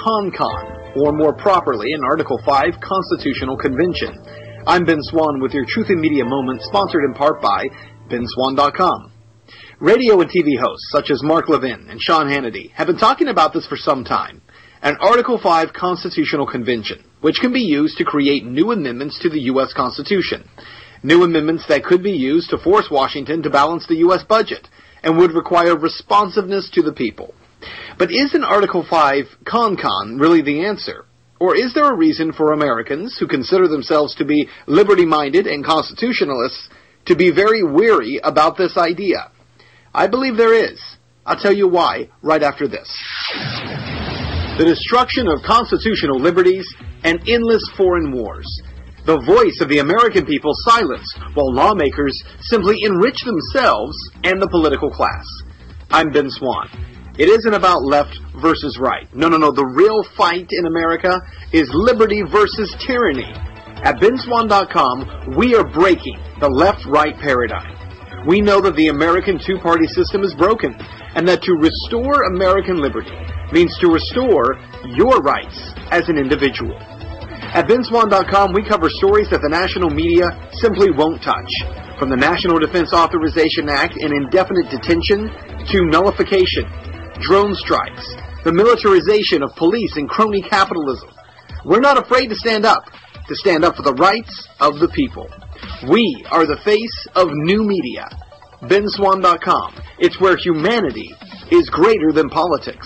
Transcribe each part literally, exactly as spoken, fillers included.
CONCON, or more properly, an Article five Constitutional Convention. I'm Ben Swan with your Truth in Media Moment, sponsored in part by Ben Swan dot com. Radio and T V hosts such as Mark Levin and Sean Hannity have been talking about this for some time. An Article five Constitutional Convention, which can be used to create new amendments to the U S Constitution. New amendments that could be used to force Washington to balance the U S budget and would require responsiveness to the people. But is an Article five CONCON really the answer? Or is there a reason for Americans who consider themselves to be liberty-minded and constitutionalists to be very weary about this idea? I believe there is. I'll tell you why right after this. The destruction of constitutional liberties and endless foreign wars. The voice of the American people silenced while lawmakers simply enrich themselves and the political class. I'm Ben Swan. It isn't about left versus right. No, no, no. The real fight in America is liberty versus tyranny. At Ben Swan dot com, we are breaking the left-right paradigm. We know that the American two-party system is broken, and that to restore American liberty means to restore your rights as an individual. At Ben Swan dot com, we cover stories that the national media simply won't touch. From the National Defense Authorization Act and indefinite detention to nullification, drone strikes, the militarization of police and crony capitalism. We're not afraid to stand up, to stand up for the rights of the people. We are the face of new media. Ben Swan dot com. It's where humanity is greater than politics.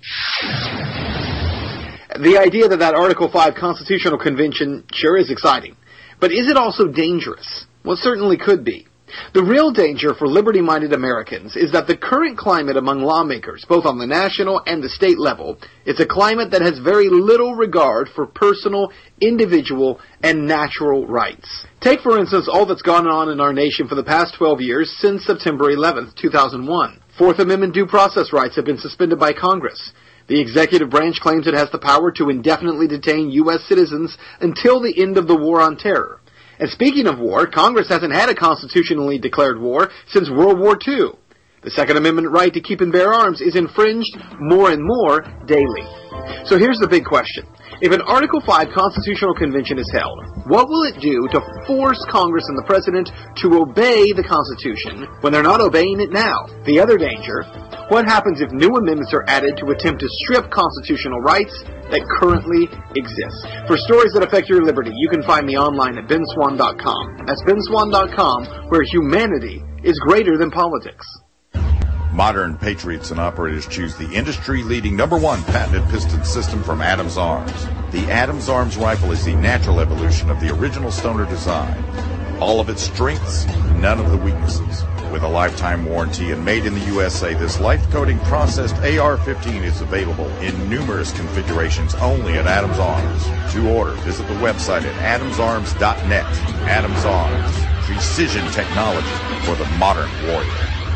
The idea that that Article five Constitutional Convention sure is exciting. But is it also dangerous? Well, it certainly could be. The real danger for liberty-minded Americans is that the current climate among lawmakers, both on the national and the state level, is a climate that has very little regard for personal, individual, and natural rights. Take, for instance, all that's gone on in our nation for the past twelve years since September eleventh, two thousand one. Fourth Amendment due process rights have been suspended by Congress. The executive branch claims it has the power to indefinitely detain U S citizens until the end of the war on terror. And speaking of war, Congress hasn't had a constitutionally declared war since World War Two. The Second Amendment right to keep and bear arms is infringed more and more daily. So here's the big question. If an Article five Constitutional Convention is held, what will it do to force Congress and the President to obey the Constitution when they're not obeying it now? The other danger, what happens if new amendments are added to attempt to strip constitutional rights that currently exist? For stories that affect your liberty, you can find me online at Ben Swan dot com. That's Ben Swan dot com, where humanity is greater than politics. Modern patriots and operators choose the industry-leading number one patented piston system from Adams Arms. The Adams Arms rifle is the natural evolution of the original Stoner design. All of its strengths, none of the weaknesses. With a lifetime warranty and made in the U S A, this life-coating processed A R fifteen is available in numerous configurations only at Adams Arms. To order, visit the website at adams arms dot net. Adams Arms, precision technology for the modern warrior.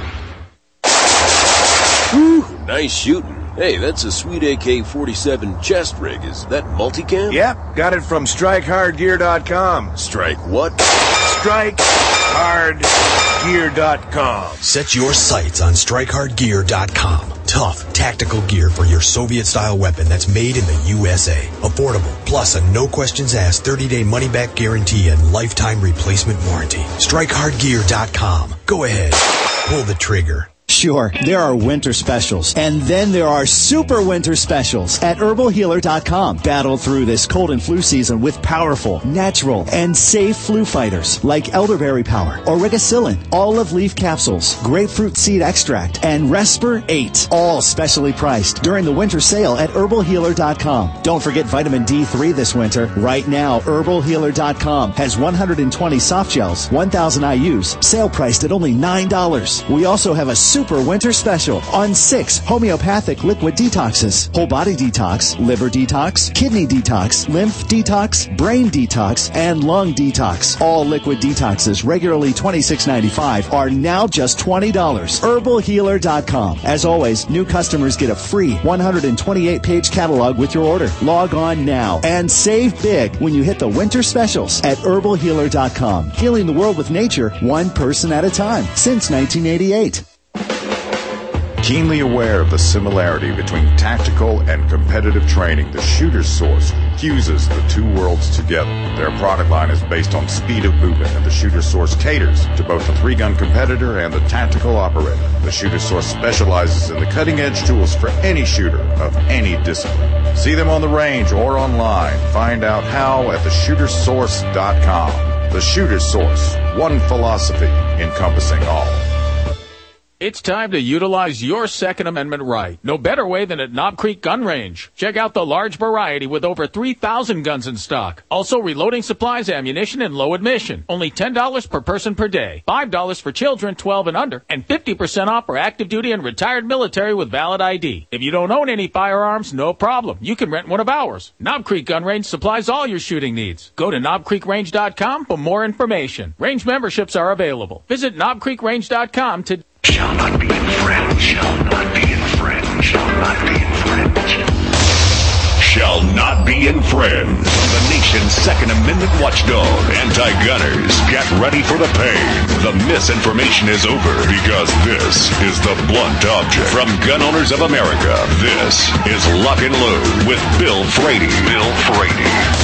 Whew, nice shooting. Hey, that's a sweet A K forty-seven chest rig. Is that multicam? Yep, got it from strike hard gear dot com. Strike what? strike hard gear dot com. Set your sights on strike hard gear dot com. Tough, tactical gear for your Soviet-style weapon that's made in the U S A. Affordable, plus a no-questions-asked thirty-day money-back guarantee and lifetime replacement warranty. strike hard gear dot com. Go ahead, pull the trigger. Sure, there are winter specials, and then there are super winter specials at herbal healer dot com. Battle through this cold and flu season with powerful, natural, and safe flu fighters like elderberry power, origicillin, olive leaf capsules, grapefruit seed extract, and Resper eight, all specially priced during the winter sale at herbal healer dot com. Don't forget vitamin D three this winter. Right now, herbal healer dot com has one hundred twenty soft gels, one thousand I U's, sale priced at only nine dollars. We also have a super Super winter special on six homeopathic liquid detoxes: whole body detox, liver detox, kidney detox, lymph detox, brain detox, and lung detox. All liquid detoxes, regularly twenty-six ninety-five, are now just twenty dollars. herbal healer dot com. As always, new customers get a free one hundred twenty-eight page catalog with your order. Log on now and save big when you hit the winter specials at herbal healer dot com. Healing the world with nature, one person at a time, since nineteen eighty-eight. Keenly aware of the similarity between tactical and competitive training, the Shooter's Source fuses the two worlds together. Their product line is based on speed of movement, and the Shooter's Source caters to both the three-gun competitor and the tactical operator. The Shooter's Source specializes in the cutting-edge tools for any shooter of any discipline. See them on the range or online. Find out how at the shooters source dot com. The Shooter's Source, one philosophy encompassing all. It's time to utilize your Second Amendment right. No better way than at Knob Creek Gun Range. Check out the large variety with over three thousand guns in stock. Also reloading supplies, ammunition, and low admission. Only ten dollars per person per day. five dollars for children twelve and under. And fifty percent off for active duty and retired military with valid I D. If you don't own any firearms, no problem. You can rent one of ours. Knob Creek Gun Range supplies all your shooting needs. Go to knob creek range dot com for more information. Range memberships are available. Visit knob creek range dot com to... Shall not be infringed. Shall not be infringed. Shall not be infringed. Shall not be infringed. From the nation's Second Amendment watchdog, anti-gunners, get ready for the pain. The misinformation is over because this is the blunt object. From Gun Owners of America, this is Lock and Load with Bill Frady. Bill Frady.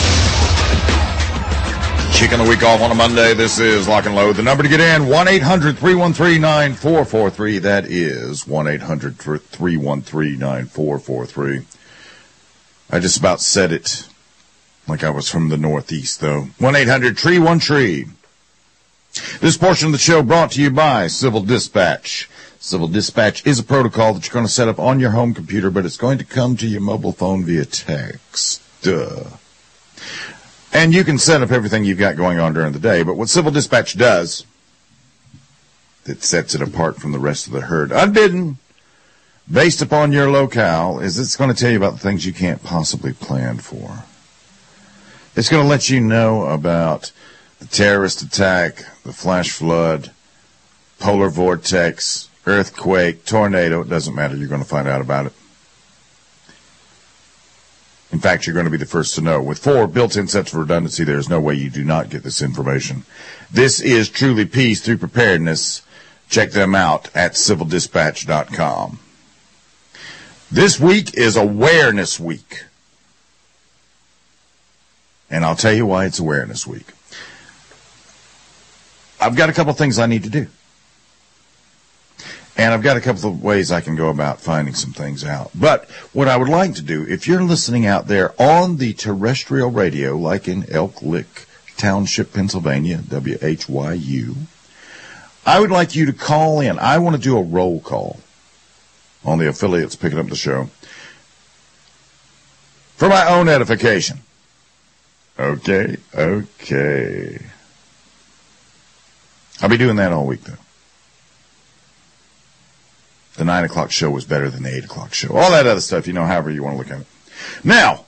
Kicking the week off on a Monday. This is Lock and Load. The number to get in, one eight hundred three one three nine four four three. That is one eight hundred three one three nine four four three. I just about said it like I was from the Northeast, though. one eight hundred tree one tree. This portion of the show brought to you by Civil Dispatch. Civil Dispatch is a protocol that you're going to set up on your home computer, but it's going to come to your mobile phone via text. Duh. And you can set up everything you've got going on during the day, but what Civil Dispatch does, that sets it apart from the rest of the herd, unbidden, based upon your locale, is it's going to tell you about the things you can't possibly plan for. It's going to let you know about the terrorist attack, the flash flood, polar vortex, earthquake, tornado. It doesn't matter. You're going to find out about it. In fact, you're going to be the first to know. With four built-in sets of redundancy, there's no way you do not get this information. This is truly peace through preparedness. Check them out at civil dispatch dot com. This week is Awareness Week. And I'll tell you why it's Awareness Week. I've got a couple things I need to do. And I've got a couple of ways I can go about finding some things out. But what I would like to do, if you're listening out there on the terrestrial radio, like in Elk Lick Township, Pennsylvania, W H Y U, I would like you to call in. I want to do a roll call on the affiliates picking up the show for my own edification. Okay, okay. I'll be doing that all week, though. The nine o'clock show was better than the eight o'clock show. All that other stuff, you know, however you want to look at it. Now,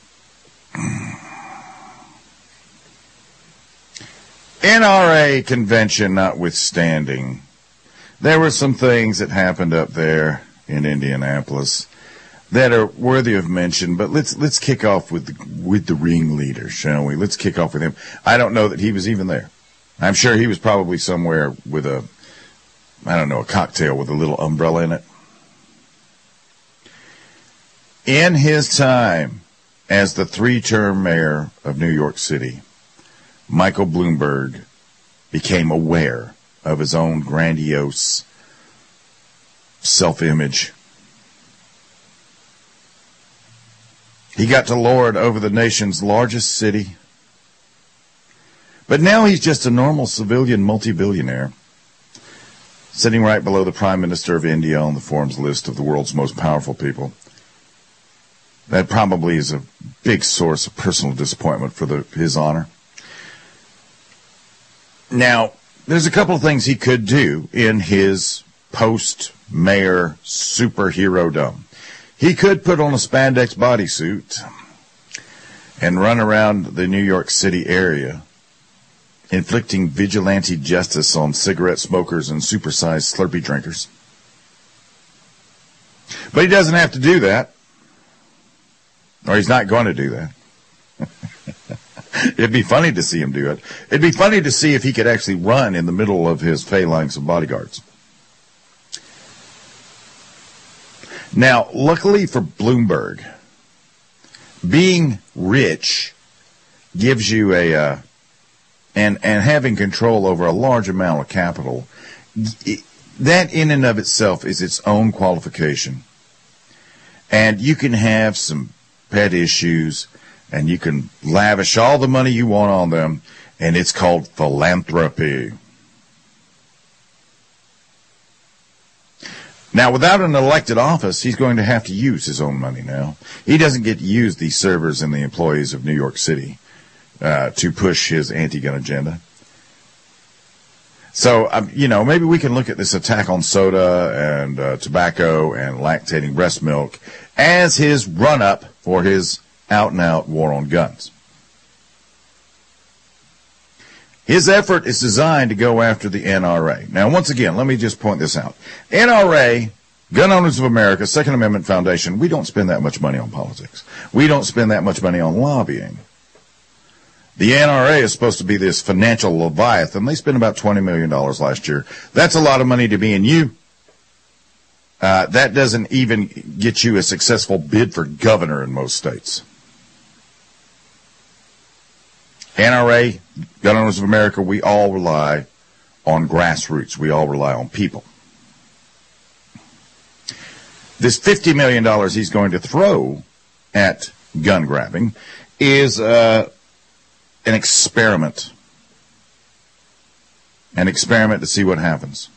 N R A convention notwithstanding, there were some things that happened up there in Indianapolis that are worthy of mention, but let's let's kick off with the, with the ringleader, shall we? Let's kick off with him. I don't know that he was even there. I'm sure he was probably somewhere with a, I don't know, a cocktail with a little umbrella in it. In his time as the three-term mayor of New York City, Michael Bloomberg became aware of his own grandiose self-image. He got to lord over the nation's largest city. But now he's just a normal civilian multi-billionaire, sitting right below the Prime Minister of India on the Forbes list of the world's most powerful people. That probably is a big source of personal disappointment for the, his honor. Now, there's a couple of things he could do in his post-mayor superhero-dom. He could put on a spandex bodysuit and run around the New York City area, inflicting vigilante justice on cigarette smokers and supersized Slurpee drinkers. But he doesn't have to do that. Or he's not going to do that. It'd be funny to see him do it. It'd be funny to see if he could actually run in the middle of his phalanx of bodyguards. Now, luckily for Bloomberg, being rich gives you a, uh, and, and having control over a large amount of capital, it, that in and of itself is its own qualification. And you can have some pet issues, and you can lavish all the money you want on them, and it's called philanthropy. Now, without an elected office, he's going to have to use his own money now. He doesn't get to use the servers and the employees of New York City uh, to push his anti-gun agenda. So, um, you know, maybe we can look at this attack on soda and uh, tobacco and lactating breast milk as his run-up for his out-and-out war on guns. His effort is designed to go after the N R A. Now, once again, let me just point this out. N R A, Gun Owners of America, Second Amendment Foundation, we don't spend that much money on politics. We don't spend that much money on lobbying. The N R A is supposed to be this financial leviathan. They spent about twenty million dollars last year. That's a lot of money to me and you. Uh, that doesn't even get you a successful bid for governor in most states. N R A, Gun Owners of America, we all rely on grassroots. We all rely on people. This fifty million dollars he's going to throw at gun grabbing is uh, an experiment. An experiment to see what happens.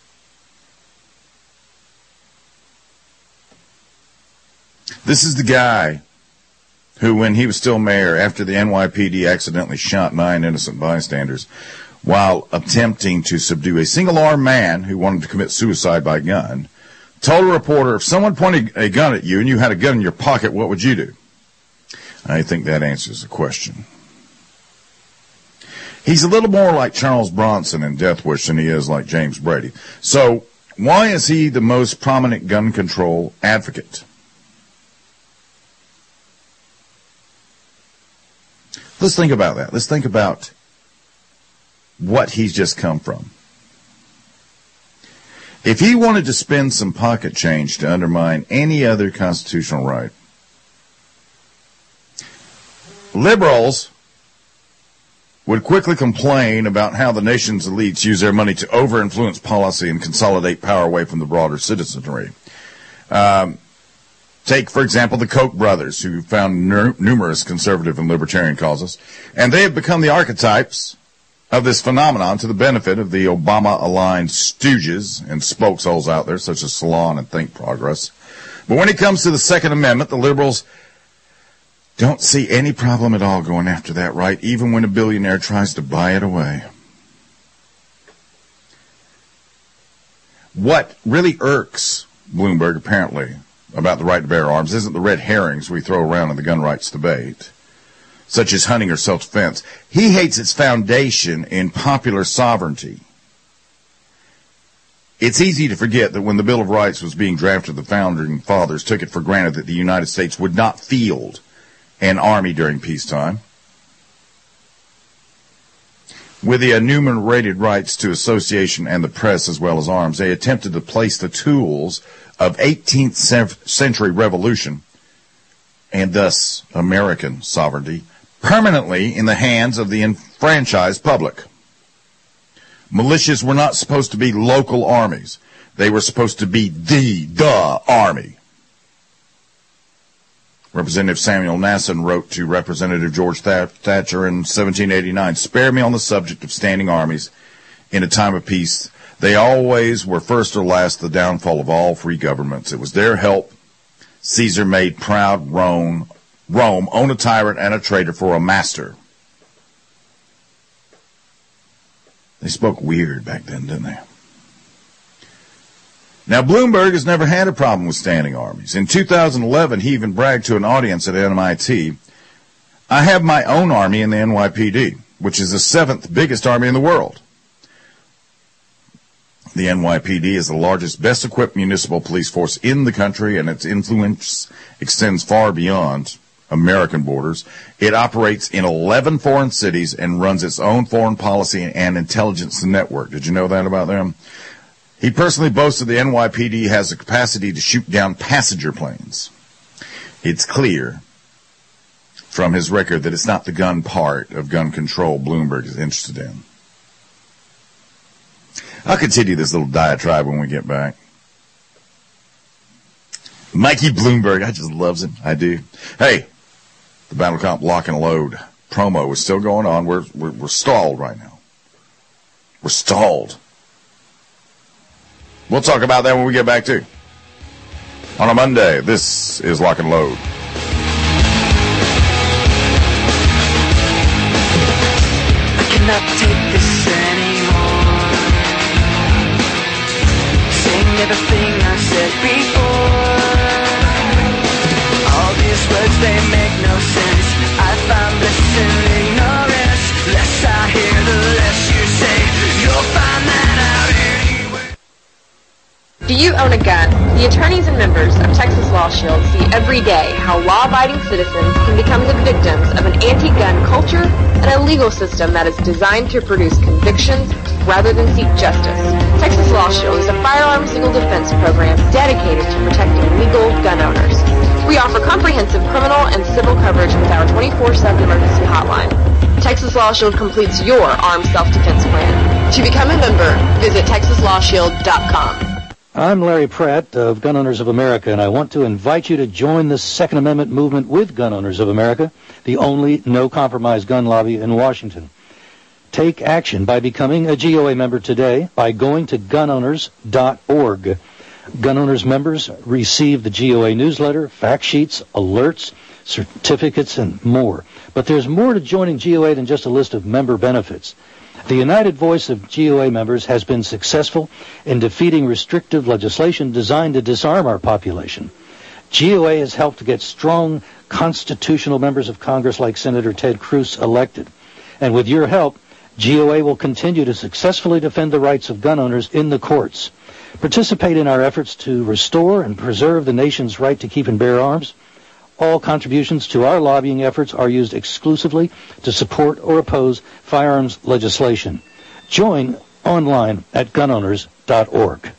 This is the guy who, when he was still mayor, after the N Y P D accidentally shot nine innocent bystanders while attempting to subdue a single-armed man who wanted to commit suicide by gun, told a reporter, if someone pointed a gun at you and you had a gun in your pocket, what would you do? I think that answers the question. He's a little more like Charles Bronson in Death Wish than he is like James Brady. So why is he the most prominent gun control advocate? Let's think about that. Let's think about what he's just come from. If he wanted to spend some pocket change to undermine any other constitutional right, liberals would quickly complain about how the nation's elites use their money to over-influence policy and consolidate power away from the broader citizenry. Um, Take, for example, the Koch brothers, who found ner- numerous conservative and libertarian causes, and they have become the archetypes of this phenomenon to the benefit of the Obama-aligned stooges and spokesholes out there, such as Salon and Think Progress. But when it comes to the Second Amendment, the liberals don't see any problem at all going after that right, even when a billionaire tries to buy it away. What really irks Bloomberg, apparently, about the right to bear arms isn't the red herrings we throw around in the gun rights debate, such as hunting or self-defense. He hates its foundation in popular sovereignty. It's easy to forget that when the Bill of Rights was being drafted, the founding fathers took it for granted that the United States would not field an army during peacetime. With the enumerated rights to association and the press as well as arms, they attempted to place the tools of eighteenth century revolution, and thus American sovereignty, permanently in the hands of the enfranchised public. Militias were not supposed to be local armies. They were supposed to be the, the army. Representative Samuel Nasson wrote to Representative George Thatcher in seventeen eighty-nine, "Spare me on the subject of standing armies in a time of peace. They always were first or last the downfall of all free governments. It was their help Caesar made proud Rome, Rome own a tyrant and a traitor for a master." They spoke weird back then, didn't they? Now, Bloomberg has never had a problem with standing armies. In two thousand eleven, he even bragged to an audience at M I T, "I have my own army in the N Y P D, which is the seventh biggest army in the world." The N Y P D is the largest, best-equipped municipal police force in the country, and its influence extends far beyond American borders. It operates in eleven foreign cities and runs its own foreign policy and intelligence network. Did you know that about them? He personally boasted the N Y P D has the capacity to shoot down passenger planes. It's clear from his record that it's not the gun part of gun control Bloomberg is interested in. I'll continue this little diatribe when we get back. Mikey Bloomberg, I just loves him. I do. Hey, the Battle Comp Lock and Load promo is still going on. We're, we're, we're stalled right now. We're stalled. We'll talk about that when we get back, too. On a Monday, this is Lock and Load. I cannot take this anymore. Saying everything I said before. All these words, they make no sense. I find bliss in ignorance. Less I hear, the less you say. You'll find that out anyway. Do you own a gun? The attorneys and members of Texas Law Shield see every day how law-abiding citizens can become the victims of an anti-gun culture and a legal system that is designed to produce convictions rather than seek justice. Texas Law Shield is a firearms legal defense program dedicated to protecting legal gun owners. We offer comprehensive criminal and civil coverage with our twenty-four seven emergency hotline. Texas Law Shield completes your armed self-defense plan. To become a member, visit texas law shield dot com. I'm Larry Pratt of Gun Owners of America, and I want to invite you to join the Second Amendment movement with Gun Owners of America, the only no-compromise gun lobby in Washington. Take action by becoming a G O A member today by going to gun owners dot org. Gun Owners members receive the G O A newsletter, fact sheets, alerts, certificates, and more. But there's more to joining G O A than just a list of member benefits. The united voice of G O A members has been successful in defeating restrictive legislation designed to disarm our population. G O A has helped to get strong constitutional members of Congress like Senator Ted Cruz elected. And with your help, G O A will continue to successfully defend the rights of gun owners in the courts. Participate in our efforts to restore and preserve the nation's right to keep and bear arms. All contributions to our lobbying efforts are used exclusively to support or oppose firearms legislation. Join online at gun owners dot org.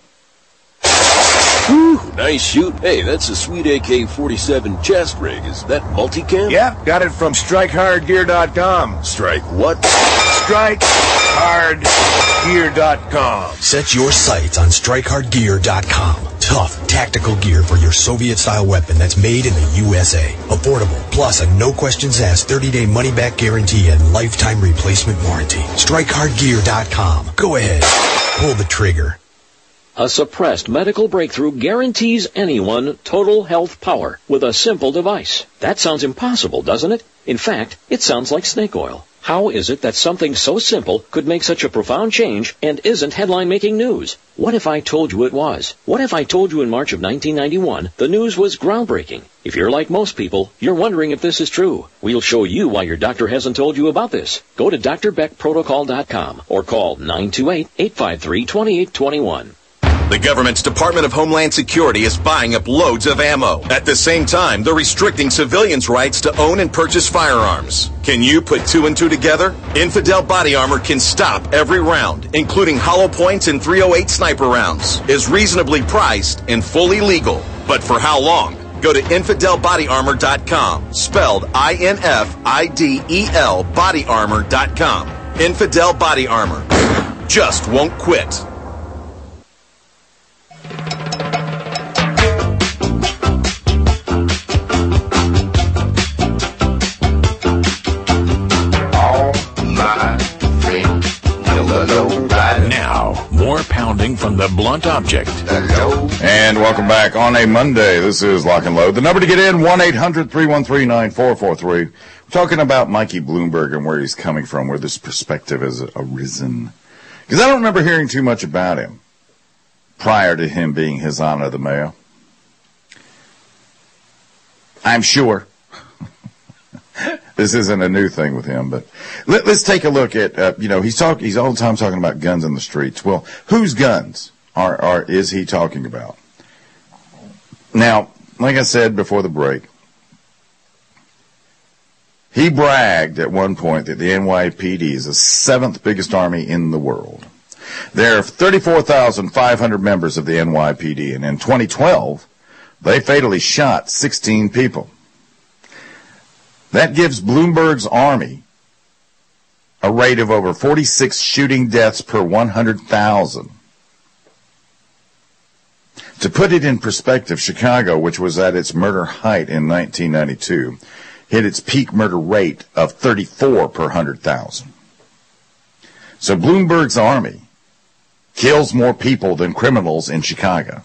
Whew, nice shoot. Hey, that's a sweet A K forty-seven chest rig. Is that multicam? Yeah, got it from strike hard gear dot com. Strike what? strike hard gear dot com. Set your sights on strike hard gear dot com. Tough, tactical gear for your Soviet-style weapon that's made in the U S A. Affordable, plus a no-questions-asked thirty-day money-back guarantee and lifetime replacement warranty. strike hard gear dot com. Go ahead. Pull the trigger. A suppressed medical breakthrough guarantees anyone total health power with a simple device. That sounds impossible, doesn't it? In fact, it sounds like snake oil. How is it that something so simple could make such a profound change and isn't headline-making news? What if I told you it was? What if I told you in March of nineteen ninety-one the news was groundbreaking? If you're like most people, you're wondering if this is true. We'll show you why your doctor hasn't told you about this. Go to d r beck protocol dot com or call nine two eight, eight five three, two eight two one. The government's Department of Homeland Security is buying up loads of ammo. At the same time, they're restricting civilians' rights to own and purchase firearms. Can you put two and two together? Infidel Body Armor can stop every round, including hollow points and three oh eight sniper rounds, is reasonably priced and fully legal. But for how long? Go to infidel body armor dot com, spelled I N F I D E L body armor dot com. Infidel Body Armor. Just won't quit. Now, more pounding from the blunt object. And welcome back on a Monday. This is Lock and Load. The number to get in, one eight hundred, three one three, nine four four three. We're talking about Mikey Bloomberg and where he's coming from, where this perspective has arisen. Because I don't remember hearing too much about him prior to him being His Honor the Mayor. I'm sure this isn't a new thing with him, but let, let's take a look at, uh, you know, he's talk, he's all the time talking about guns in the streets. Well, whose guns are, are, is he talking about? Now, like I said before the break, he bragged at one point that the N Y P D is the seventh biggest army in the world. There are thirty-four thousand five hundred members of the N Y P D, and in twenty twelve, they fatally shot sixteen people. That gives Bloomberg's Army a rate of over forty-six shooting deaths per one hundred thousand. To put it in perspective, Chicago, which was at its murder height in nineteen ninety-two, hit its peak murder rate of thirty-four per one hundred thousand. So Bloomberg's Army kills more people than criminals in Chicago.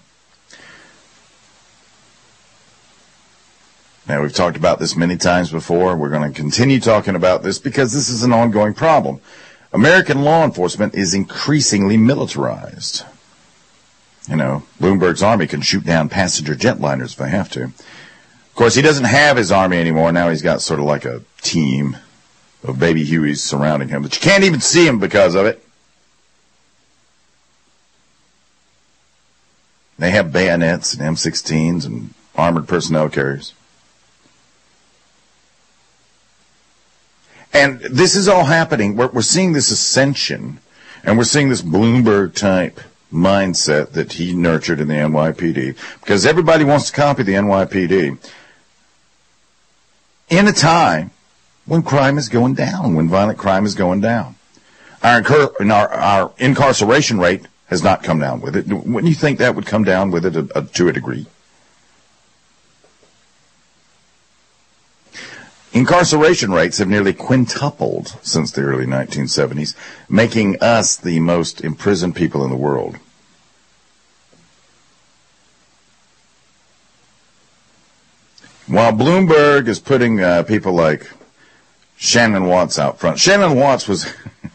Now, we've talked about this many times before. We're going to continue talking about this because this is an ongoing problem. American law enforcement is increasingly militarized. You know, Bloomberg's Army can shoot down passenger jetliners if they have to. Of course, he doesn't have his army anymore. Now he's got sort of like a team of baby Hueys surrounding him, but you can't even see him because of it. They have bayonets and M sixteens and armored personnel carriers. And this is all happening. We're, we're seeing this ascension, and we're seeing this Bloomberg-type mindset that he nurtured in the N Y P D, because everybody wants to copy the N Y P D in a time when crime is going down, when violent crime is going down. Our, incur- our, our incarceration rate has not come down with it. Wouldn't you think that would come down with it a, a, to a degree? Incarceration rates have nearly quintupled since the early nineteen seventies, making us the most imprisoned people in the world. While Bloomberg is putting uh, people like Shannon Watts out front. Shannon Watts was,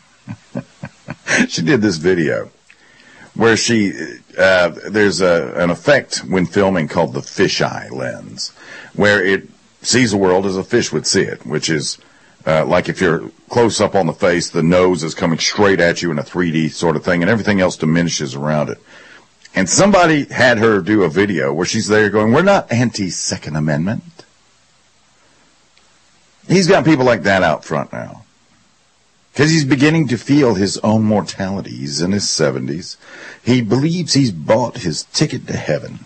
she did this video where she, uh, there's a, an effect when filming called the fisheye lens, where it sees the world as a fish would see it, which is uh, like if you're close up on the face, the nose is coming straight at you in a three D sort of thing, and everything else diminishes around it. And somebody had her do a video where she's there going, we're not anti-Second Amendment. He's got people like that out front now. Because he's beginning to feel his own mortality. He's in his seventies. He believes he's bought his ticket to heaven.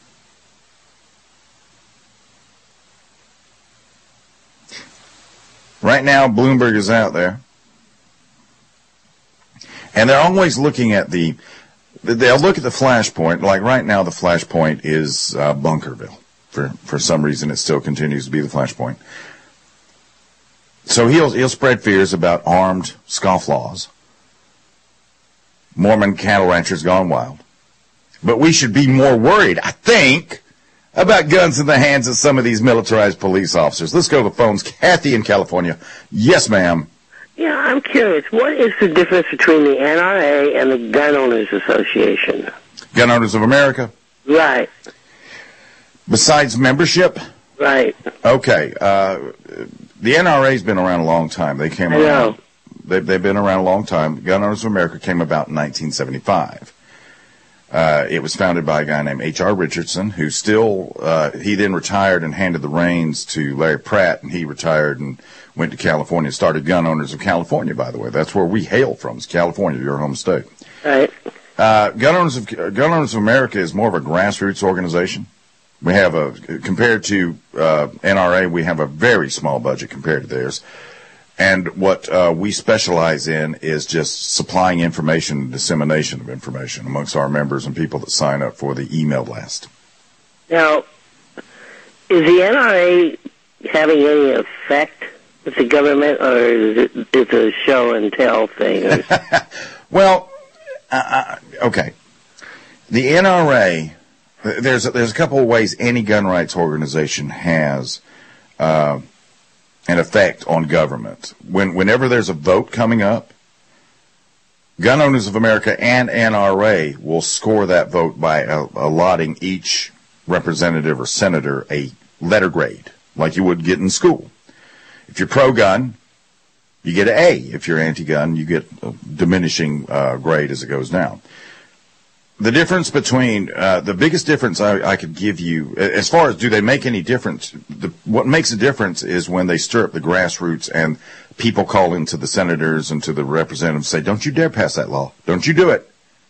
Right now, Bloomberg is out there. And they're always looking at the, they'll look at the flashpoint. Like right now, the flashpoint is uh, Bunkerville. For, for some reason, it still continues to be the flashpoint. So he'll, he'll spread fears about armed scofflaws. Mormon cattle ranchers gone wild. But we should be more worried, I think, about guns in the hands of some of these militarized police officers. Let's go to the phones. Kathy in California. Yes, ma'am. Yeah, I'm curious. What is the difference between the N R A and the Gun Owners Association? Gun Owners of America? Right. Besides membership? Right. Okay. Uh, the N R A's been around a long time. They came I around. know. They've, they've been around a long time. Gun Owners of America came about in nineteen seventy-five. Uh, it was founded by a guy named H R Richardson, who still, uh, he then retired and handed the reins to Larry Pratt, and he retired and went to California and started Gun Owners of California, by the way. That's where we hail from, is California, your home state. Right. Uh, Gun Owners of, Gun Owners of America is more of a grassroots organization. We have a, compared to, uh, N R A, we have a very small budget compared to theirs. And what uh, we specialize in is just supplying information and dissemination of information amongst our members and people that sign up for the email blast. Now, is the N R A having any effect with the government, or is it it's a show and tell thing? Well, uh, okay. The N R A, there's a, there's a couple of ways any gun rights organization has uh an effect on government. When, whenever there's a vote coming up, Gun Owners of America and N R A will score that vote by uh, allotting each representative or senator a letter grade, like you would get in school. If you're pro-gun, you get an A. If you're anti-gun, you get a diminishing uh, grade as it goes down. The difference between, uh, the biggest difference I, I could give you, as far as do they make any difference, the, what makes a difference is when they stir up the grassroots and people call into the senators and to the representatives and say, don't you dare pass that law. Don't you do it.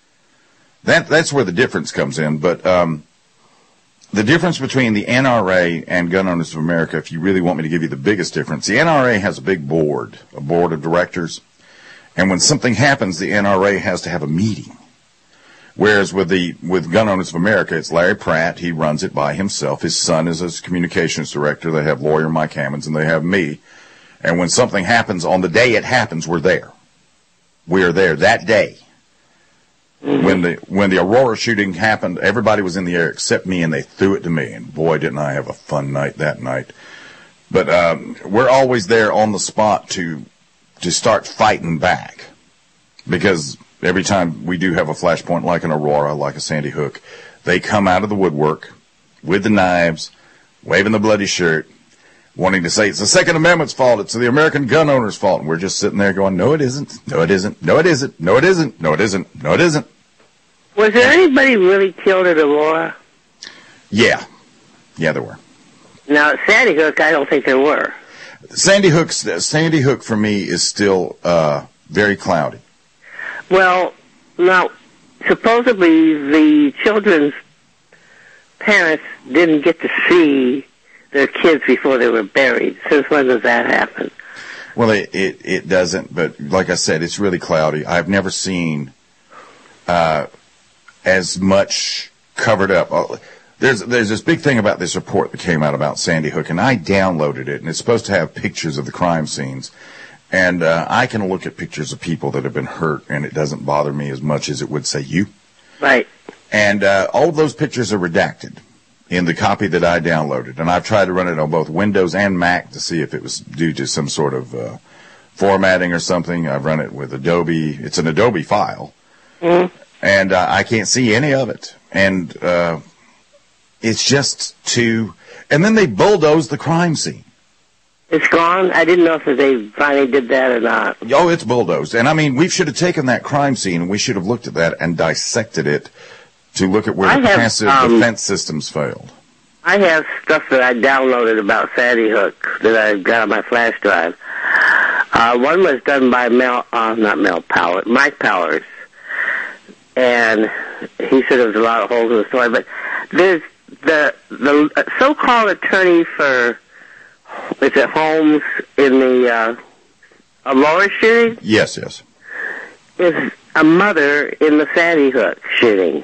That, that's where the difference comes in. But, um, the difference between the N R A and Gun Owners of America, if you really want me to give you the biggest difference, the N R A has a big board, a board of directors. And when something happens, the N R A has to have a meeting. Whereas with the with Gun Owners of America, it's Larry Pratt. He runs it by himself. His son is his communications director. They have lawyer Mike Hammonds, and they have me. And when something happens, on the day it happens, we're there. We are there that day. Mm-hmm. When the when the Aurora shooting happened, everybody was in the air except me, and they threw it to me. And boy, didn't I have a fun night that night. But um, we're always there on the spot to to start fighting back, because every time we do have a flashpoint like an Aurora, like a Sandy Hook, they come out of the woodwork with the knives, waving the bloody shirt, wanting to say it's the Second Amendment's fault, it's the American gun owners' fault. And we're just sitting there going, no, it isn't, no, it isn't, no, it isn't, no, it isn't, no, it isn't, no, it isn't. Was there anybody really killed at Aurora? Yeah. Yeah, there were. Now, at Sandy Hook, I don't think there were. Sandy Hook's, Sandy Hook for me is still uh, very cloudy. Well, now, supposedly the children's parents didn't get to see their kids before they were buried. Since when does that happen? Well, it, it, it doesn't, but like I said, it's really cloudy. I've never seen uh, as much covered up. There's there's this big thing about this report that came out about Sandy Hook, and I downloaded it, and it's supposed to have pictures of the crime scenes. And uh, I can look at pictures of people that have been hurt, and it doesn't bother me as much as it would say you. Right. And uh, all those pictures are redacted in the copy that I downloaded. And I've tried to run it on both Windows and Mac to see if it was due to some sort of uh, formatting or something. I've run it with Adobe. It's an Adobe file. Mm-hmm. And uh, I can't see any of it. And uh, it's just too... And then they bulldoze the crime scene. It's gone? I didn't know if they finally did that or not. Oh, it's bulldozed. And, I mean, we should have taken that crime scene, and we should have looked at that and dissected it to look at where I the have, passive um, defense systems failed. I have stuff that I downloaded about Sandy Hook that I got on my flash drive. Uh, one was done by Mel, uh, not Mel Powers, Mike Powers. And he said there was a lot of holes in the story. But there's the, the so-called attorney for... Is it Holmes in the uh, Aurora shooting? Yes, yes. Is a mother in the Sandy Hook shooting.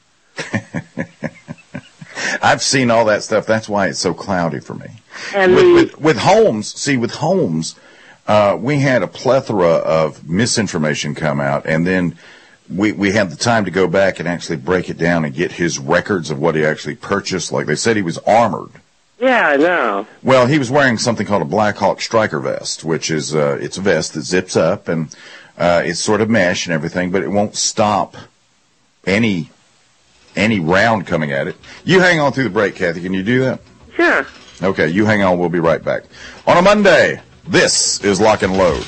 I've seen all that stuff. That's why it's so cloudy for me. And with, the, with, with Holmes, see, with Holmes, uh, we had a plethora of misinformation come out, and then we, we had the time to go back and actually break it down and get his records of what he actually purchased. Like they said he was armored. Yeah, I know. Well, he was wearing something called a Black Hawk striker vest, which is uh, it's a vest that zips up, and uh, it's sort of mesh and everything, but it won't stop any any round coming at it. You hang on through the break, Kathy. Can you do that? Sure. Okay, you hang on. We'll be right back. On a Monday, this is Lock and Load.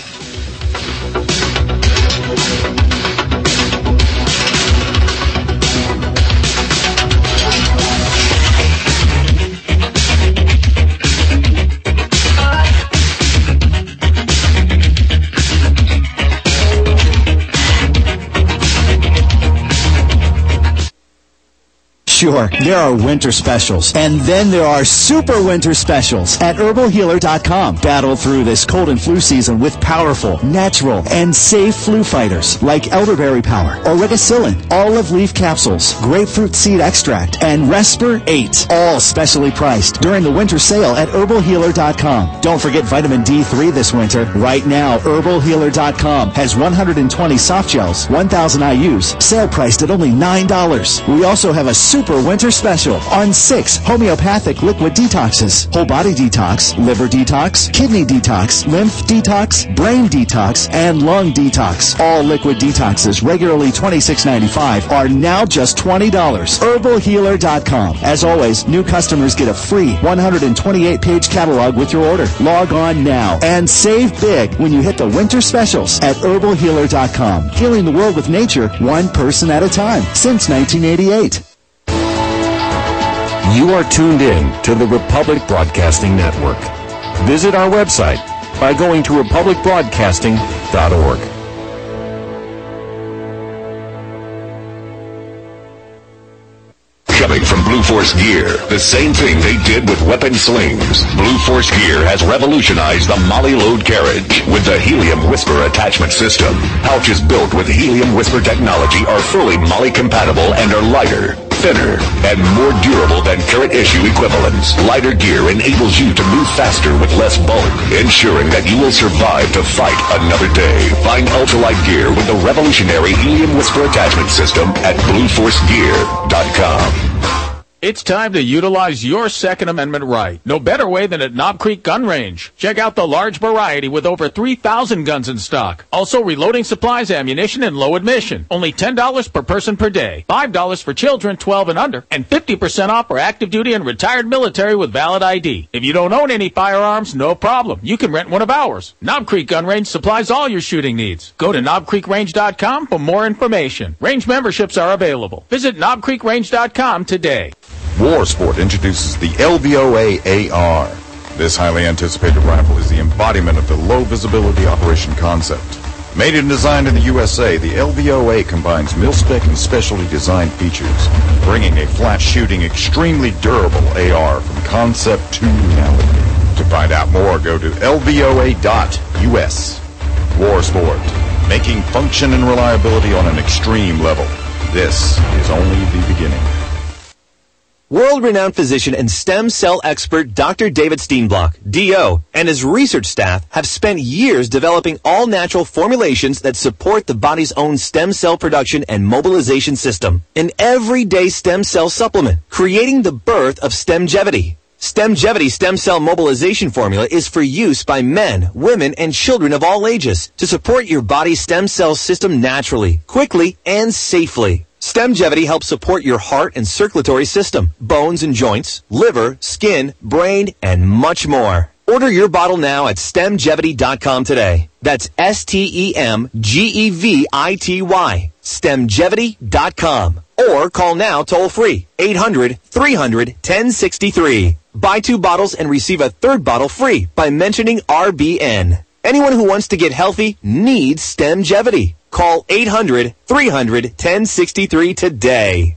Sure, there are winter specials, and then there are super winter specials at herbal healer dot com. Battle through this cold and flu season with powerful, natural, and safe flu fighters like elderberry power, oregacillin, olive leaf capsules, grapefruit seed extract, and Resper eight, all specially priced during the winter sale at herbal healer dot com. Don't forget vitamin D three this winter. Right now, herbal healer dot com has one hundred twenty soft gels, one thousand I U's, sale priced at only nine dollars. We also have a super the winter special on six homeopathic liquid detoxes. Whole body detox, liver detox, kidney detox, lymph detox, brain detox, and lung detox. All liquid detoxes, regularly twenty-six ninety-five, are now just twenty dollars. herbal healer dot com. As always, new customers get a free one hundred twenty-eight page catalog with your order. Log on now and save big when you hit the winter specials at herbal healer dot com. Healing the world with nature, one person at a time, since nineteen eighty-eight. You are tuned in to the Republic Broadcasting Network. Visit our website by going to republic broadcasting dot org. Coming from Blue Force Gear, the same thing they did with weapon slings. Blue Force Gear has revolutionized the Molly load carriage with the Helium Whisper attachment system. Pouches built with Helium Whisper technology are fully Molly compatible and are lighter, thinner, and more durable than current issue equivalents. Lighter gear enables you to move faster with less bulk, ensuring that you will survive to fight another day. Find ultralight gear with the revolutionary Helium Whisper attachment system at blue force gear dot com. It's time to utilize your Second Amendment right. No better way than at Knob Creek Gun Range. Check out the large variety with over three thousand guns in stock. Also reloading supplies, ammunition, and low admission. Only ten dollars per person per day. five dollars for children twelve and under. And fifty percent off for active duty and retired military with valid I D. If you don't own any firearms, no problem. You can rent one of ours. Knob Creek Gun Range supplies all your shooting needs. Go to knob creek range dot com for more information. Range memberships are available. Visit knob creek range dot com today. War Sport introduces the L V O A A R. This highly anticipated rifle is the embodiment of the low visibility operation concept. Made and designed in the U S A, the L V O A combines mil-spec and specially designed features, bringing a flat-shooting, extremely durable A R from concept to reality. To find out more, go to L V O A dot U S. War Sport, making function and reliability on an extreme level. This is only the beginning. World-renowned physician and stem cell expert Doctor David Steenblock, D O, and his research staff have spent years developing all-natural formulations that support the body's own stem cell production and mobilization system. An everyday stem cell supplement, creating the birth of Stemgevity. Stemgevity stem cell mobilization formula is for use by men, women, and children of all ages to support your body's stem cell system naturally, quickly, and safely. Stemgevity helps support your heart and circulatory system, bones and joints, liver, skin, brain, and much more. Order your bottle now at stemgevity dot com today. That's S T E M G E V I T Y. stemgevity dot com. Or call now toll free, eight hundred, three hundred, ten sixty-three. Buy two bottles and receive a third bottle free by mentioning R B N. Anyone who wants to get healthy needs Stemgevity. Call eight hundred, three hundred, ten sixty-three today.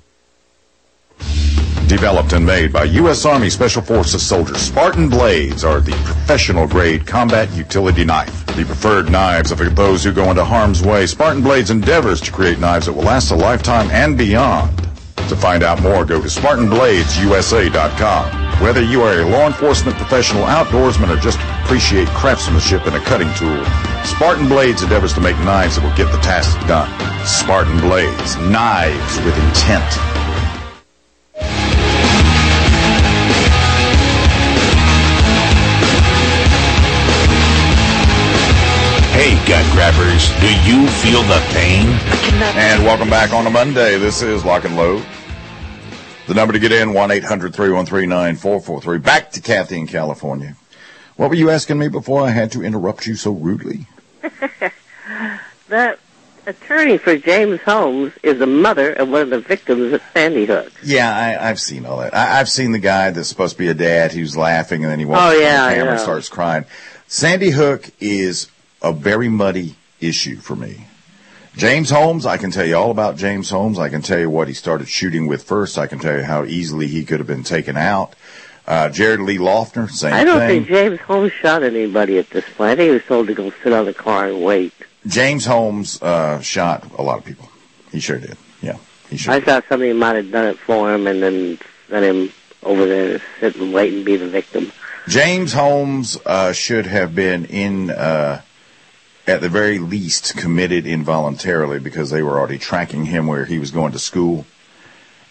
Developed and made by U S Army Special Forces soldiers, Spartan Blades are the professional-grade combat utility knife. The preferred knives of those who go into harm's way, Spartan Blades endeavors to create knives that will last a lifetime and beyond. To find out more, go to Spartan Blades U S A dot com. Whether you are a law enforcement professional, outdoorsman, or just appreciate craftsmanship in a cutting tool, Spartan Blades endeavors to make knives that will get the task done. Spartan Blades, knives with intent. Hey, gut grabbers, do you feel the pain? And welcome back on a Monday. This is Lock and Load. The number to get in, one eight hundred, three one three, nine four four three. Back to Kathy in California. What were you asking me before I had to interrupt you so rudely? The attorney for James Holmes is the mother of one of the victims of Sandy Hook. Yeah, I, I've seen all that. I, I've seen the guy that's supposed to be a dad who's laughing and then he walks oh, on yeah, the camera yeah. and starts crying. Sandy Hook is a very muddy issue for me. James Holmes, I can tell you all about James Holmes. I can tell you what he started shooting with first. I can tell you how easily he could have been taken out. Uh, Jared Lee Loughner, same thing. I don't thing. think James Holmes shot anybody at this point. I think he was told to go sit on the car and wait. James Holmes uh, shot a lot of people. He sure did. Yeah, he sure I did. thought somebody might have done it for him and then sent him over there to sit and wait and be the victim. James Holmes uh, should have been in... Uh, at the very least, committed involuntarily because they were already tracking him where he was going to school.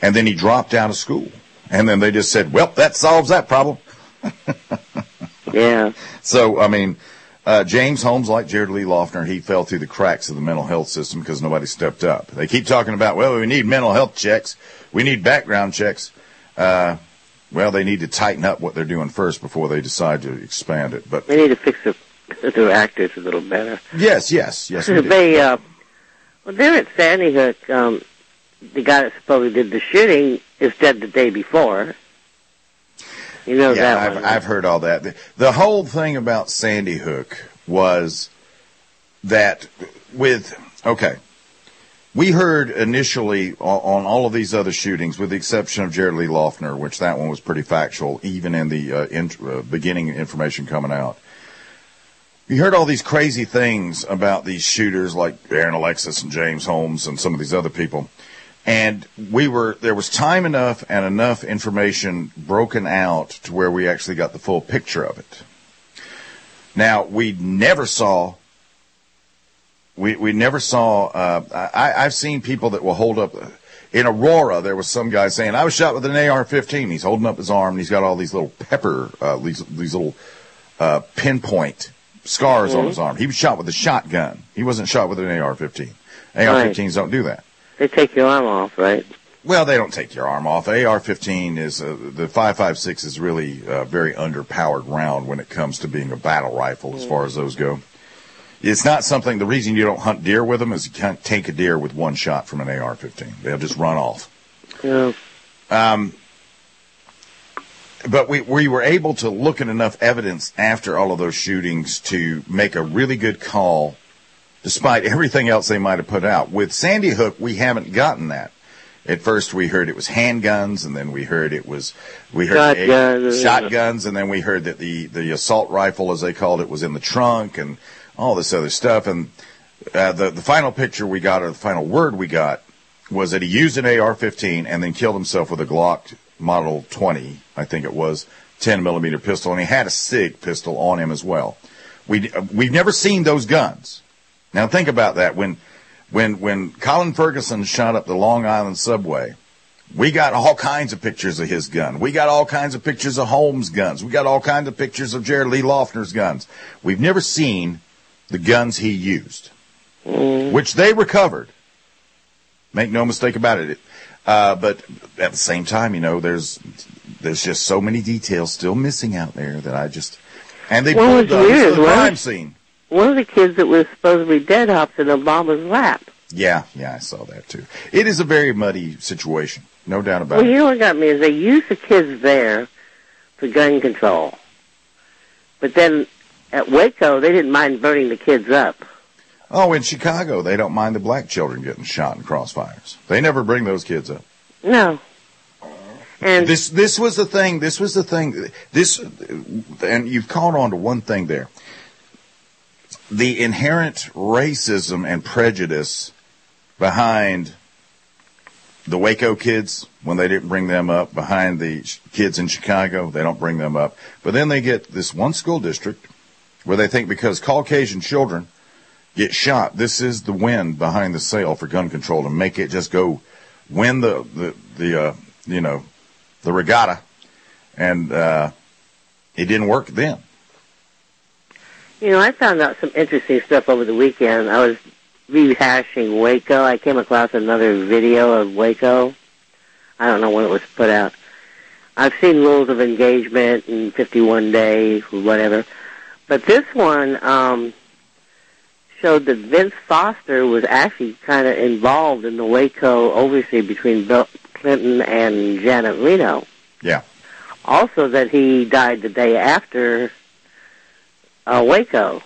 and then he dropped out of school. And then they just said, well, that solves that problem. Yeah. So, I mean, uh, James Holmes, like Jared Lee Loughner, he fell through the cracks of the mental health system because nobody stepped up. They keep talking about, well, we need mental health checks. We need background checks. Uh, well, they need to tighten up what they're doing first before they decide to expand it. But they need to fix their, their actors a little better. Yes, yes, yes. We they, uh, well, there at Sandy Hook, um, the guy that supposedly did the shooting is dead the day before. You know yeah, that I've, one. I've heard all that. The, the whole thing about Sandy Hook was that with, okay, we heard initially on, on all of these other shootings, with the exception of Jared Lee Loughner, which that one was pretty factual, even in the uh, in, uh, beginning information coming out. You heard all these crazy things about these shooters like Aaron Alexis and James Holmes and some of these other people. And we were, there was time enough and enough information broken out to where we actually got the full picture of it. Now, we never saw, we, we never saw, uh, I, I've seen people that will hold up, in Aurora, there was some guy saying, I was shot with an A R fifteen. He's holding up his arm and he's got all these little pepper, uh, these, these little, uh, pinpoint scars mm-hmm. on his arm. He was shot with a shotgun. He wasn't shot with an A R fifteen. A R fifteens right. don't do that. They take your arm off, right? Well, they don't take your arm off. A R fifteen is, uh, the five five six is really a very underpowered round when it comes to being a battle rifle as far as those go. It's not something, the reason you don't hunt deer with them is you can't take a deer with one shot from an A R fifteen. They'll just run off. Yeah. Um, but we, we were able to look at enough evidence after all of those shootings to make a really good call, despite everything else they might have put out. With Sandy Hook, we haven't gotten that. At first, we heard it was handguns, and then we heard it was we heard shotguns, the, shotguns, and then we heard that the the assault rifle, as they called it, was in the trunk, and all this other stuff. And uh, the the final picture we got, or the final word we got, was that he used an A R fifteen and then killed himself with a Glock Model twenty, I think it was, ten millimeter pistol, and he had a SIG pistol on him as well. We we've never seen those guns. Now think about that. When, when, when Colin Ferguson shot up the Long Island subway, we got all kinds of pictures of his gun. We got all kinds of pictures of Holmes' guns. We got all kinds of pictures of Jared Lee Loughner's guns. We've never seen the guns he used, mm. which they recovered. Make no mistake about it. Uh, but at the same time, you know, there's, there's just so many details still missing out there that I just, and they well, pulled the, weird, the right? crime scene. One of the kids that was supposedly dead hopped in Obama's lap. Yeah, yeah, I saw that too. It is a very muddy situation, no doubt about well, it. Well, you know what got me is they used the kids there for gun control. But then at Waco, they didn't mind burning the kids up. Oh, in Chicago, they don't mind the black children getting shot in crossfires. They never bring those kids up. No. And this this was the thing, this was the thing, this, and you've caught on to one thing there. The inherent racism and prejudice behind the Waco kids, when they didn't bring them up, behind the kids in Chicago, they don't bring them up. But then they get this one school district where they think because Caucasian children get shot, this is the win behind the sail for gun control, to make it just go win the, the, the uh, you know, the regatta. And uh, it didn't work then. You know, I found out some interesting stuff over the weekend. I was rehashing Waco. I came across another video of Waco. I don't know when it was put out. I've seen Rules of Engagement and fifty-one Day, whatever. But this one um, showed that Vince Foster was actually kind of involved in the Waco overseas between Bill Clinton and Janet Reno. Yeah. Also that he died the day after Uh, Waco.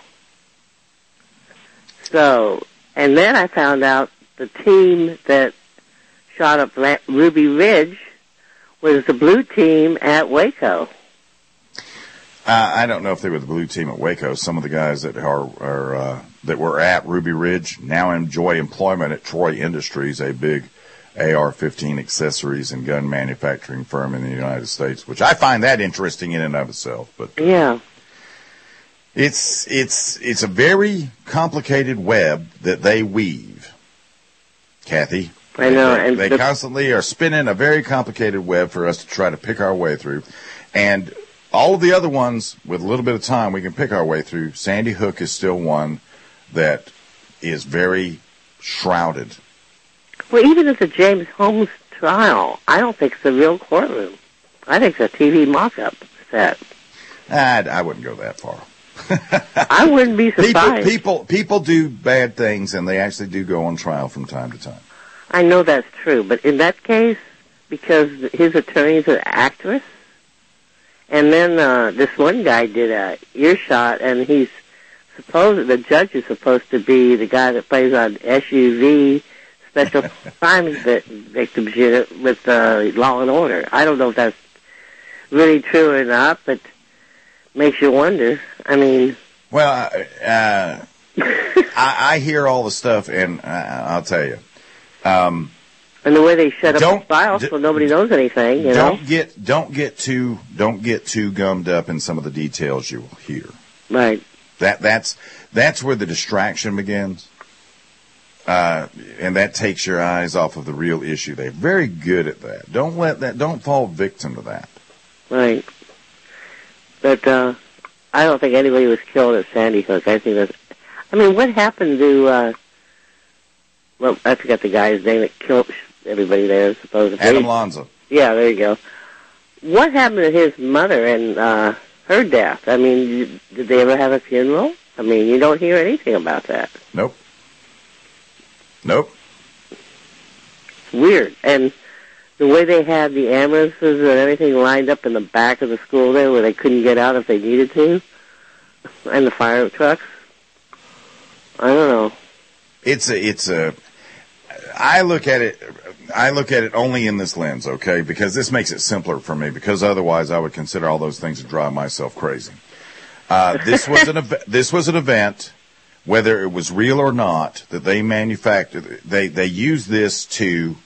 So, and then I found out the team that shot up Ruby Ridge was the blue team at Waco. Uh, I don't know if they were the blue team at Waco. Some of the guys that are, are uh, that were at Ruby Ridge now enjoy employment at Troy Industries, a big A R fifteen accessories and gun manufacturing firm in the United States, which I find that interesting in and of itself. But uh, yeah. It's it's it's a very complicated web that they weave, Kathy. I know. They, and they the, constantly are spinning a very complicated web for us to try to pick our way through. And all of the other ones, with a little bit of time, we can pick our way through. Sandy Hook is still one that is very shrouded. Well, even at the James Holmes trial, I don't think it's a real courtroom. I think it's a T V mock-up set. I, I wouldn't go that far. I wouldn't be surprised. People, people, people do bad things, and they actually do go on trial from time to time. I know that's true, but in that case, because his attorney's an actress, and then uh, this one guy did a earshot, and he's supposed the judge is supposed to be the guy that plays on S U V Special Crimes Victims Unit with uh, Law and Order. I don't know if that's really true or not, but makes you wonder. I mean, well, uh, I, I hear all the stuff, and uh, I'll tell you. Um, and the way they shut up the file, so nobody knows anything. You don't know? get don't get too don't get too gummed up in some of the details you will hear. Right. That that's that's where the distraction begins, uh, and that takes your eyes off of the real issue. They're very good at that. Don't let that. Don't fall victim to that. Right. But uh, I don't think anybody was killed at Sandy Hook. I think that's. I mean, what happened to? Uh, well, I forgot the guy's name that killed everybody there. Supposedly, Adam Lanza. Yeah, there you go. What happened to his mother and uh, her death? I mean, did they ever have a funeral? I mean, you don't hear anything about that. Nope. Nope. It's weird. And the way they had the ambulances and everything lined up in the back of the school there where they couldn't get out if they needed to, and the fire trucks. I don't know. It's a, it's a, I look at it, I look at it only in this lens, okay, because this makes it simpler for me, because otherwise I would consider all those things to drive myself crazy. Uh, this was an, ev- this was an event, whether it was real or not, that they manufactured, they, they used this to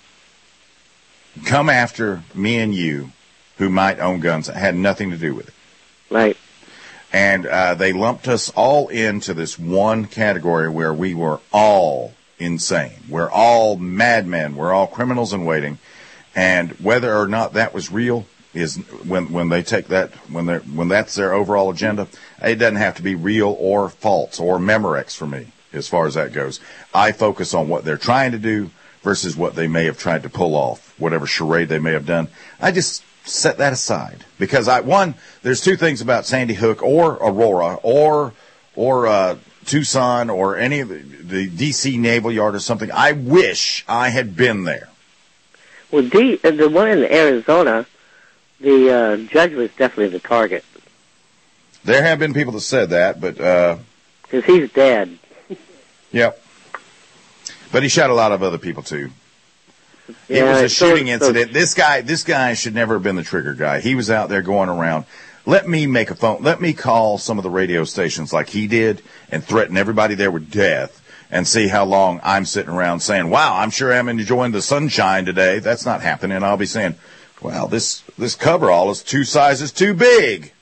come after me and you, who might own guns. It had nothing to do with it. Right. And uh, they lumped us all into this one category where we were all insane. We're all madmen. We're all criminals in waiting. And whether or not that was real is when when they take that when they when that's their overall agenda. It doesn't have to be real or false or Memorex for me as far as that goes. I focus on what they're trying to do versus what they may have tried to pull off, whatever charade they may have done. I just set that aside because I one there's two things about Sandy Hook or Aurora or or uh, Tucson or any of the, the D C Naval Yard or something. I wish I had been there. Well, D, the one in Arizona, the uh, judge was definitely the target. There have been people that said that, but because uh, he's dead. Yep. But he shot a lot of other people too. Yeah, it was a shooting so, incident. So, this guy, this guy should never have been the trigger guy. He was out there going around. Let me make a phone. Let me call some of the radio stations like he did and threaten everybody there with death and see how long I'm sitting around saying, "Wow, I'm sure I'm enjoying the sunshine today." That's not happening. I'll be saying, "Wow, this this coverall is two sizes too big."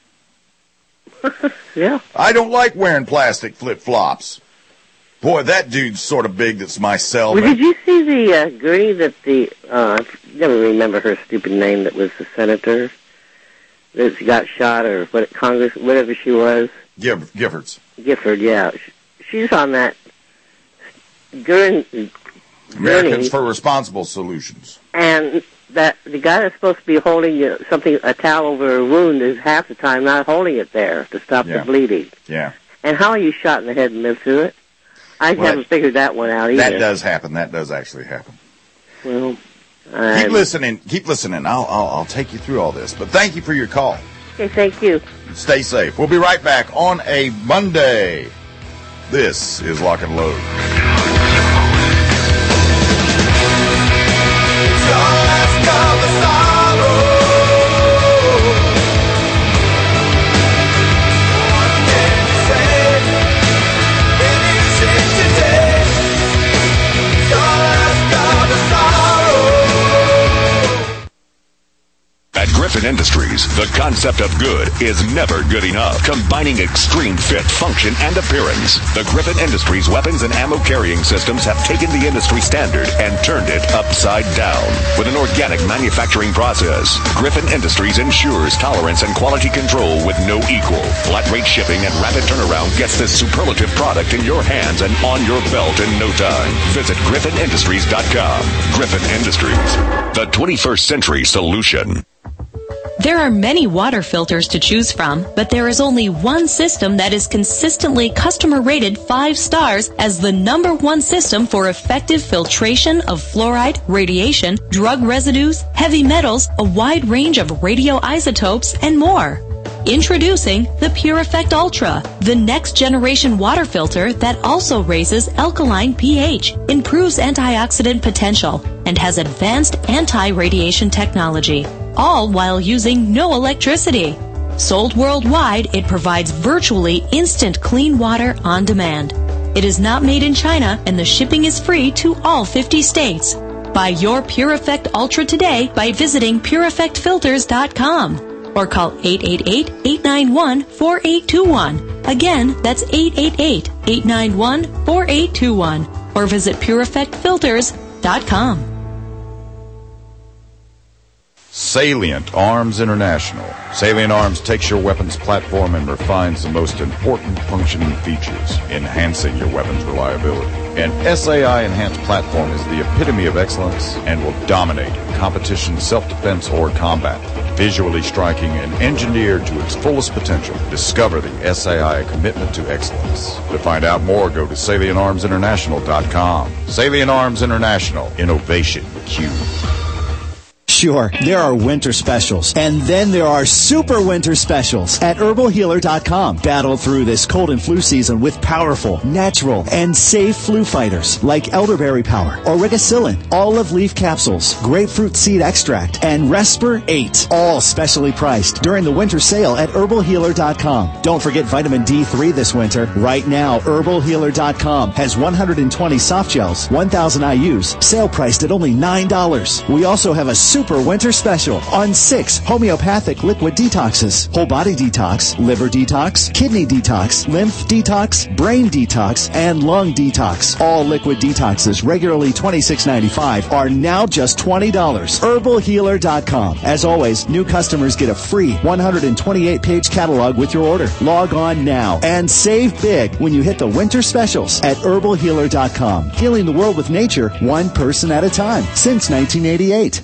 Yeah. I don't like wearing plastic flip flops. Boy, that dude's sort of big. That's my cell. Well, did you see the uh, Gurney that the uh, I never remember her stupid name that was the senator that got shot or what Congress whatever she was. Giff- Giffords. Gifford, yeah, she's on that Gurney. Americans for Responsible Solutions. And that the guy that's supposed to be holding uh, something a towel over a wound is half the time not holding it there to stop yeah. the bleeding. Yeah. And how are you shot in the head and live through it? I well, haven't figured that one out either. That does happen. That does actually happen. Well, I'm... keep listening. Keep listening. I'll, I'll I'll take you through all this. But thank you for your call. Okay, thank you. Stay safe. We'll be right back on a Monday. This is Lock and Load. Griffin Industries, the concept of good is never good enough. Combining extreme fit, function, and appearance, the Griffin Industries weapons and ammo carrying systems have taken the industry standard and turned it upside down. With an organic manufacturing process, Griffin Industries ensures tolerance and quality control with no equal. Flat rate shipping and rapid turnaround gets this superlative product in your hands and on your belt in no time. Visit griffin industries dot com. Griffin Industries, the twenty-first century solution. There are many water filters to choose from, but there is only one system that is consistently customer rated five stars as the number one system for effective filtration of fluoride, radiation, drug residues, heavy metals, a wide range of radioisotopes, and more. Introducing the Pure Effect Ultra, the next generation water filter that also raises alkaline pH, improves antioxidant potential, and has advanced anti-radiation technology, all while using no electricity. Sold worldwide, it provides virtually instant clean water on demand. It is not made in China, and the shipping is free to all fifty states. Buy your Pure Effect Ultra today by visiting pure effect filters dot com. Or call eight eight eight, eight nine one, four eight two one. Again, that's eight eight eight, eight nine one, four eight two one. Or visit pure effect filters dot com. Salient Arms International. Salient Arms takes your weapons platform and refines the most important functioning features, enhancing your weapon's reliability. An S A I enhanced platform is the epitome of excellence and will dominate competition, self-defense, or combat. Visually striking and engineered to its fullest potential, discover the S A I commitment to excellence. To find out more, go to salient arms international dot com. Salient Arms International. Innovation Q. Sure, there are winter specials, and then there are super winter specials at herbal healer dot com. Battle through this cold and flu season with powerful, natural, and safe flu fighters like elderberry power, auricicillin, olive leaf capsules, grapefruit seed extract, and Respir eight, all specially priced during the winter sale at herbal healer dot com. Don't forget vitamin D three this winter. Right now, herbal healer dot com has one hundred twenty soft gels, one thousand I U's, sale priced at only nine dollars. We also have a super winter special on six homeopathic liquid detoxes: whole body detox, liver detox, kidney detox, lymph detox, brain detox, and lung detox. All liquid detoxes, regularly twenty-six ninety-five, are now just twenty dollars. herbal healer dot com. As always, new customers get a free one hundred twenty-eight page catalog with your order. Log on now and save big when you hit the winter specials at herbal healer dot com. Healing the world with nature, one person at a time, since nineteen eighty-eight.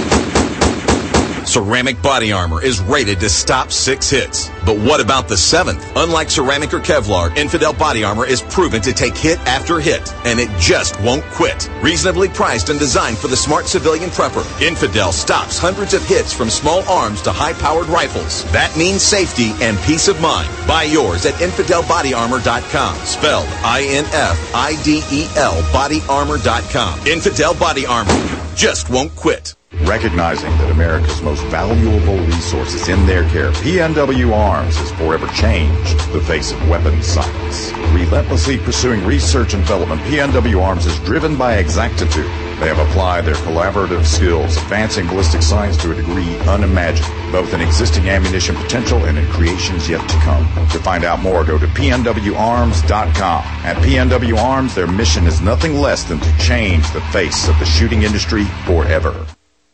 Ceramic body armor is rated to stop six hits. But what about the seventh? Unlike ceramic or Kevlar, Infidel body armor is proven to take hit after hit, and it just won't quit. Reasonably priced and designed for the smart civilian prepper, Infidel stops hundreds of hits from small arms to high-powered rifles. That means safety and peace of mind. Buy yours at infidel body armor dot com, spelled I N F I D E L body armor dot com. Infidel body armor just won't quit. Recognizing that America's most valuable resource is in their care, P N W Arms has forever changed the face of weapons science. Relentlessly pursuing research and development, P N W Arms is driven by exactitude. They have applied their collaborative skills, advancing ballistic science to a degree unimagined, both in existing ammunition potential and in creations yet to come. To find out more, go to P N W arms dot com. At P N W Arms, their mission is nothing less than to change the face of the shooting industry forever.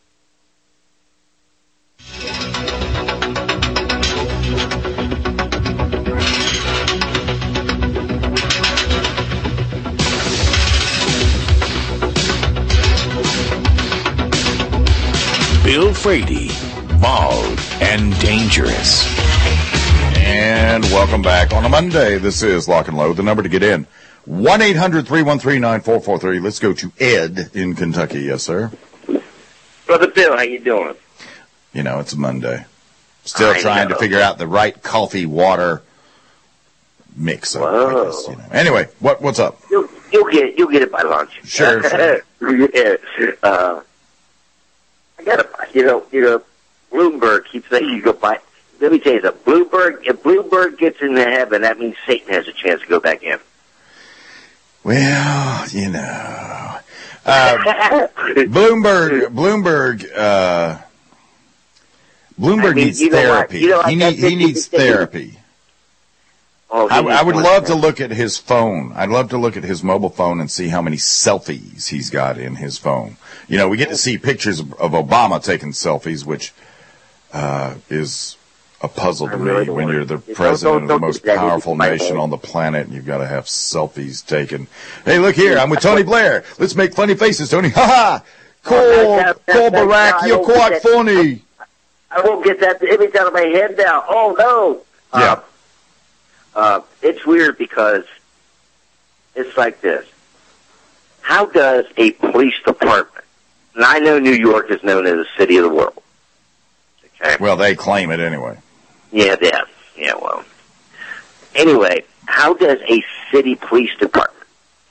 Bill Frady, bald and dangerous. And welcome back on a Monday. This is Lock and Load. The number to get in, one eight hundred, three one three, nine four four three. Let's go to Ed in Kentucky. Yes, sir. Brother Bill, how you doing? You know, it's a Monday. Still I trying know. to figure out the right coffee-water mix. Of, I guess, you know. Anyway, what what's up? You'll, you'll get it. You'll get it by lunch. Sure, sure. yeah. Uh, I got to, you know, you know, Bloomberg keeps saying you go buy. Let me tell you something. Bloomberg, if Bloomberg gets into heaven, that means Satan has a chance to go back in. Well, you know, uh, Bloomberg, Bloomberg, uh, Bloomberg I mean, needs you know therapy. You know, like he, need, he needs therapy. Oh, he I, needs I would one love to thing. look at his phone. I'd love to look at his mobile phone and see how many selfies he's got in his phone. You know, we get to see pictures of, of Obama taking selfies, which uh, is a puzzle to really me. don't When want you're the to- president don't- of the don't most do that. powerful It's my nation head. on the planet, and you've got to have selfies taken. Hey, look here, I'm with Tony Blair. Let's make funny faces, Tony. Ha ha! Call, that- that- call that- Barack, I you're don't get quite that. funny. I won't get that image out of my head now. Oh, no. Yeah. Uh, uh, it's weird because it's like this. How does a police department, and I know New York is known as the city of the world. Okay. Well, they claim it anyway. Yeah, yeah, yeah, well. Anyway, how does a city police department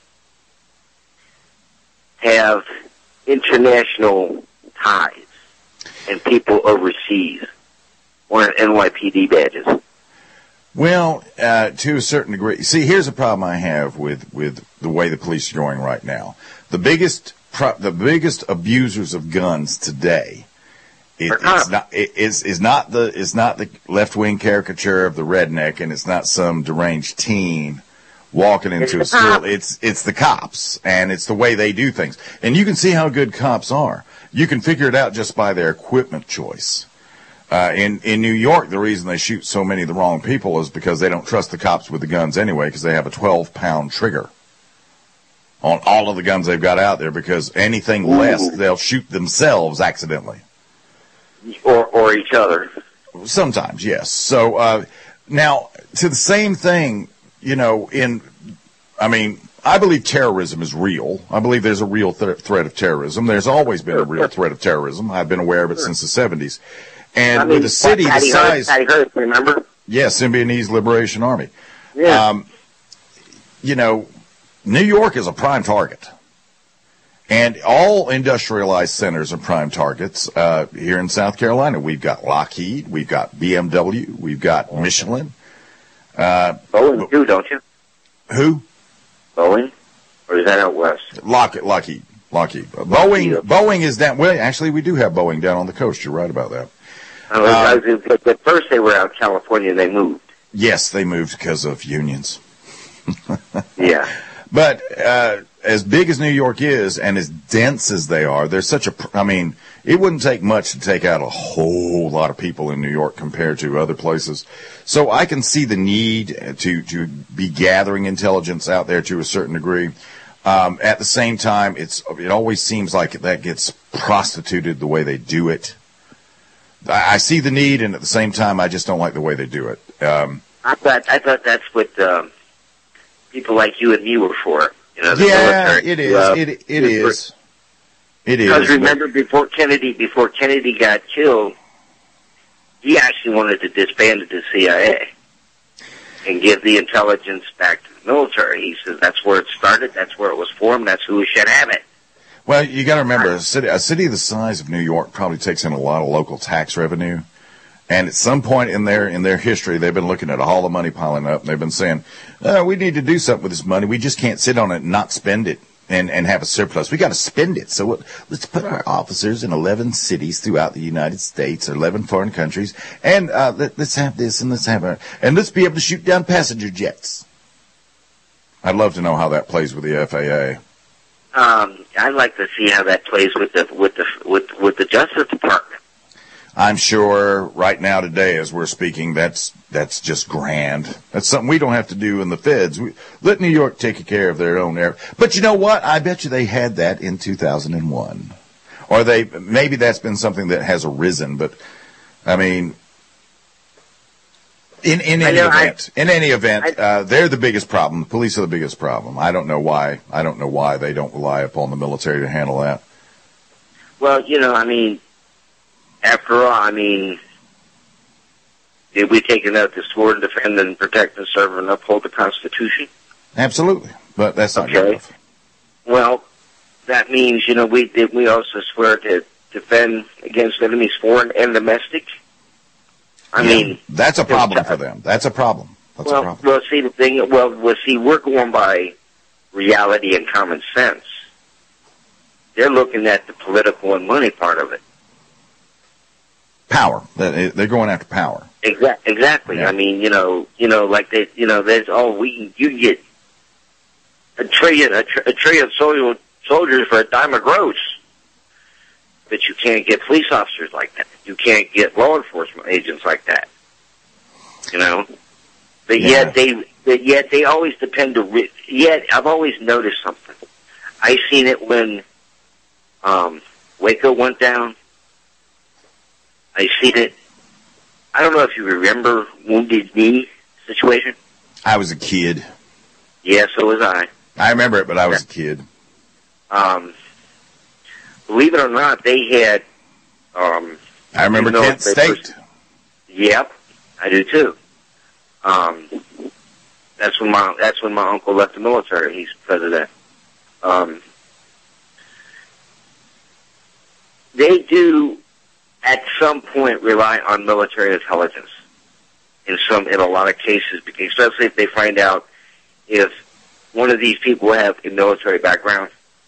have international ties and people overseas wearing N Y P D badges? Well, uh, to a certain degree. See, here's a problem I have with, with the way the police are going right now. The biggest pro- the biggest abusers of guns today it, it's not it, is is not the is not the left wing caricature of the redneck, and it's not some deranged teen walking into a school. It's it's the cops, and it's the way they do things. And you can see how good cops are. You can figure it out just by their equipment choice. Uh, in, in New York, the reason they shoot so many of the wrong people is because they don't trust the cops with the guns anyway, because they have a twelve pound trigger on all of the guns they've got out there, because anything less, they'll shoot themselves accidentally. Or, or each other. Sometimes, yes. So, uh, now, to the same thing, you know, in, I mean, I believe terrorism is real. I believe there's a real th- threat of terrorism. There's always been a real threat of terrorism. I've been aware of it since the seventies. And I mean, with a city the Patty size, Hearst, Patty Hearst, remember? yes, Symbionese Liberation Army. Yeah. Um, you know, New York is a prime target, and all industrialized centers are prime targets. Uh, here in South Carolina, we've got Lockheed, we've got B M W, we've got Michelin. Uh, Boeing too, don't you? Who? Boeing, or is that out west? Lockheed. Lockheed. Lockheed. Boeing. Boeing is down. Well, actually, we do have Boeing down on the coast. You're right about that. I was, I was, but at first they were out in California. They moved. Yes, they moved because of unions. Yeah. But uh, as big as New York is and as dense as they are, there's such a, I mean, it wouldn't take much to take out a whole lot of people in New York compared to other places. So I can see the need to, to be gathering intelligence out there to a certain degree. Um, at the same time, it's it always seems like that gets prostituted the way they do it. I, I see the need, and at the same time, I just don't like the way they do it. Um, I thought I thought that's what um, people like you and me were for. You know, the yeah, military. it is. Uh, it it is. It is. Because remember, before Kennedy, before Kennedy got killed, he actually wanted to disband the C I A and give the intelligence back to the military. He says that's where it started, that's where it was formed, that's who should have it. Well, you got to remember, a city, a city the size of New York probably takes in a lot of local tax revenue. And at some point in their in their history, they've been looking at all the money piling up, and they've been saying, oh, we need to do something with this money. We just can't sit on it and not spend it and, and have a surplus. We got to spend it. So let's put our officers in eleven cities throughout the United States, or eleven foreign countries, and uh, let, let's have this and let's have a, and let's be able to shoot down passenger jets. I'd love to know how that plays with the F A A. Um, I'd like to see how that plays with the with the with with the Justice Department. I'm sure right now today, as we're speaking, that's that's just grand. That's something we don't have to do in the feds. We, let New York take care of their own air. But you know what? I bet you they had that in two thousand one, or they maybe that's been something that has arisen. But I mean, in in any know, event, I, in any event, I, uh, they're the biggest problem. The police are the biggest problem. I don't know why. I don't know why they don't rely upon the military to handle that. Well, you know, I mean. After all, I mean, did we take an oath to swear to defend and protect and serve and uphold the Constitution? Absolutely, but that's not good enough. Well, that means, you know, we did we also swear to defend against enemies, foreign and domestic? I yeah, mean, that's a problem for them. That's a problem. That's well, a problem. well, see the thing. Well, well, see, we're going by reality and common sense. They're looking at the political and money part of it. power. They're going after power. Exactly. Exactly. Yeah. I mean, you know, you know, like they, you know, there's oh, we you can get a trillion, a, tr- a trillion soldier, soldiers for a dime of gross, but you can't get police officers like that. You can't get law enforcement agents like that. You know, but yeah. yet they, but yet they always depend to. Re- yet I've always noticed something. I seen it when um, Waco went down. I seen it. I don't know if you remember Wounded Knee situation. I was a kid. Yeah, so was I. I remember it, but I was a kid. Um, believe it or not, they had. Um, I remember you know, Kent State. First, yep, I do too. Um, that's when my that's when my uncle left the military. He's president. Um, they do, at some point, rely on military intelligence. In some, in a lot of cases, especially if they find out if one of these people have a military background,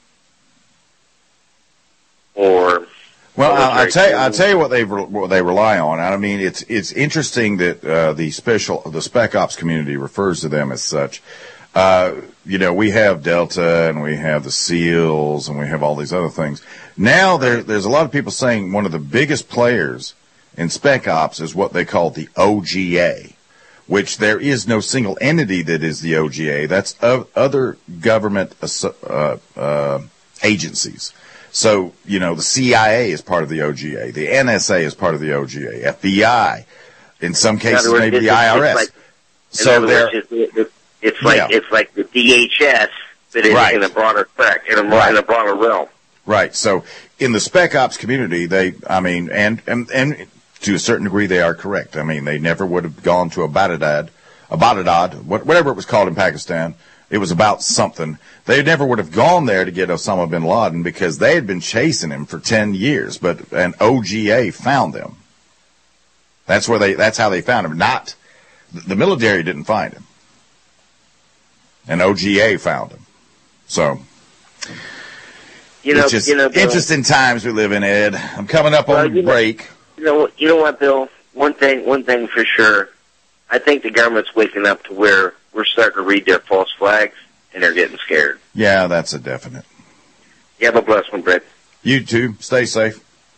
or well, I'll tell you, I'll tell you what they what they rely on. I mean, it's it's interesting that uh, the special the Spec Ops community refers to them as such. Uh, you know, we have Delta and we have the SEALs and we have all these other things. Now there there's a lot of people saying one of the biggest players in Spec Ops is what they call the O G A, which there is no single entity that is the O G A. That's of other government uh, uh, agencies. So, you know, the C I A is part of the O G A. The N S A is part of the O G A. F B I, in some cases, words, maybe the I R S. Like, so they're, it's, it's like yeah. it's like the D H S, but in, right. in a broader spec, in a, right. in a broader realm. Right. So, in the Spec Ops community, they, I mean, and and and to a certain degree, they are correct. I mean, they never would have gone to a Baghdad, a Baghdad, whatever it was called in Pakistan. It was about something. They never would have gone there to get Osama bin Laden because they had been chasing him for ten years, but an O G A found them. That's where they, that's how they found him. Not, the military didn't find him. An O G A found him. So, you know, it's just you know, Bill, interesting times we live in, Ed. I'm coming up well, on you break. Know, you know, you know what, Bill? One thing, one thing for sure. I think the government's waking up to where we're starting to read their false flags, and they're getting scared. Yeah, that's a definite. You have a blessed one, Brett. You too. Stay safe.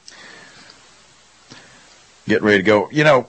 Get ready to go. You know,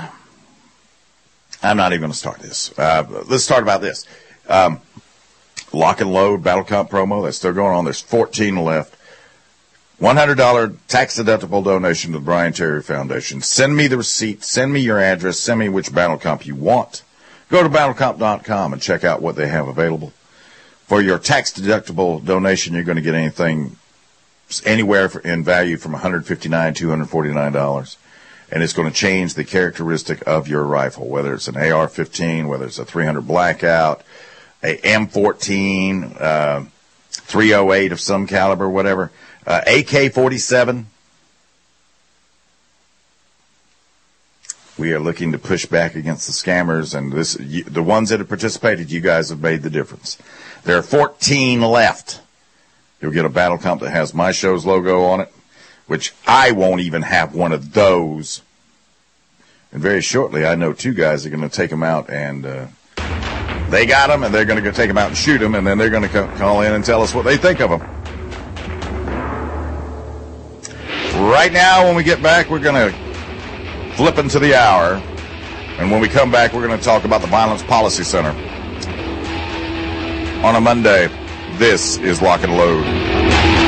I'm not even going to start this. Uh, let's start about this. Um, lock and load Battle Comp promo. That's still going on. There's fourteen left. one hundred dollars tax-deductible donation to the Brian Terry Foundation. Send me the receipt. Send me your address. Send me which Battle Comp you want. Go to battle comp dot com and check out what they have available. For your tax-deductible donation, you're going to get anything, anywhere in value from one hundred fifty-nine dollars to two hundred forty-nine dollars. And it's going to change the characteristic of your rifle, whether it's an A R fifteen, whether it's a three hundred Blackout, a M fourteen, uh, three oh eight of some caliber, whatever. Uh, A K forty-seven. We are looking to push back against the scammers, and this, you, the ones that have participated, you guys have made the difference. There are fourteen left. You'll get a Battle Comp that has my show's logo on it, which I won't even have one of those. And very shortly, I know two guys are going to take them out, and uh, they got them, and they're going to go take them out and shoot them, and then they're going to co- call in and tell us what they think of them. Right now, when we get back, we're going to flip into the hour. And when we come back, we're going to talk about the Violence Policy Center. On a Monday, this is Lock and Load.